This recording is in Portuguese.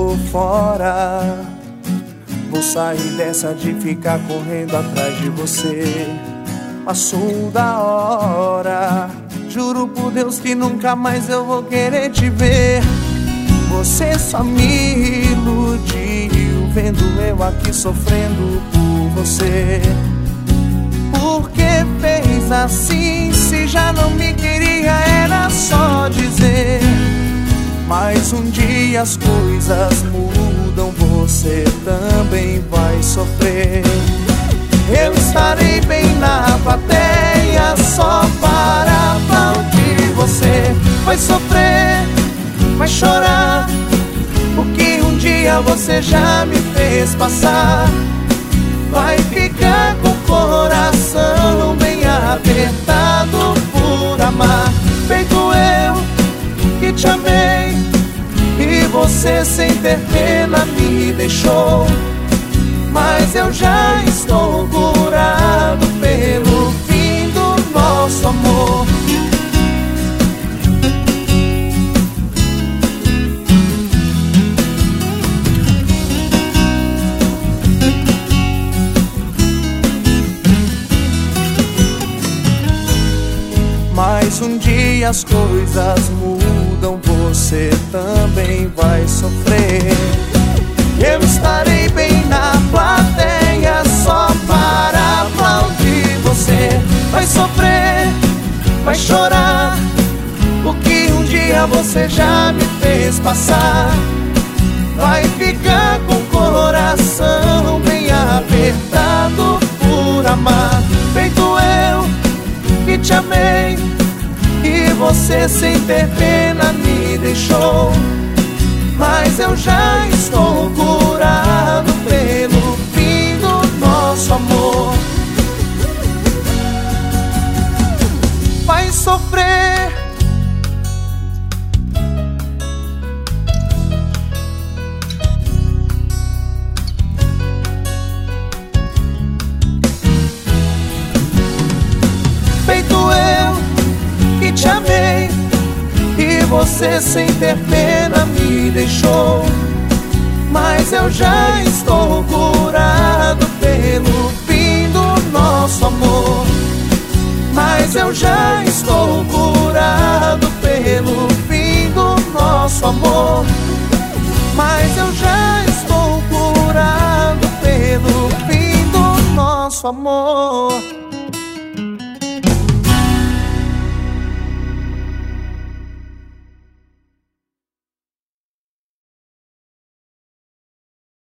tô fora. Vou sair dessa de ficar correndo atrás de você. Passou da hora. Juro por Deus que nunca mais eu vou querer te ver. Você só me iludiu, vendo eu aqui sofrendo por você. Por que fez assim? Se já não me queria, era só dizer. Mas um dia as coisas mudam, você também vai sofrer. Eu estarei bem na plateia só para aplaudir. Você vai sofrer, vai chorar, porque um dia você já me fez passar. Vai ficar com o coração bem apertado por amar. Feito eu que te amei e você sem ter pena me deixou. Mas eu já estou curado pelo fim do nosso amor. Mas um dia as coisas mudam, você também vai sofrer. Eu estarei bem na plateia só para aplaudir. Você vai sofrer, vai chorar, porque um dia você já me fez passar. Vai ficar com o coração bem apertado por amar. Feito eu que te amei e você sem ter pena me deixou. Mas eu já estou curado pelo fim do nosso amor. Vai sofrer, feito eu que te amei e você sem ter pena me deixou. Mas eu já estou curado pelo fim do nosso amor. Mas eu já estou curado pelo fim do nosso amor. Mas eu já estou curado pelo fim do nosso amor.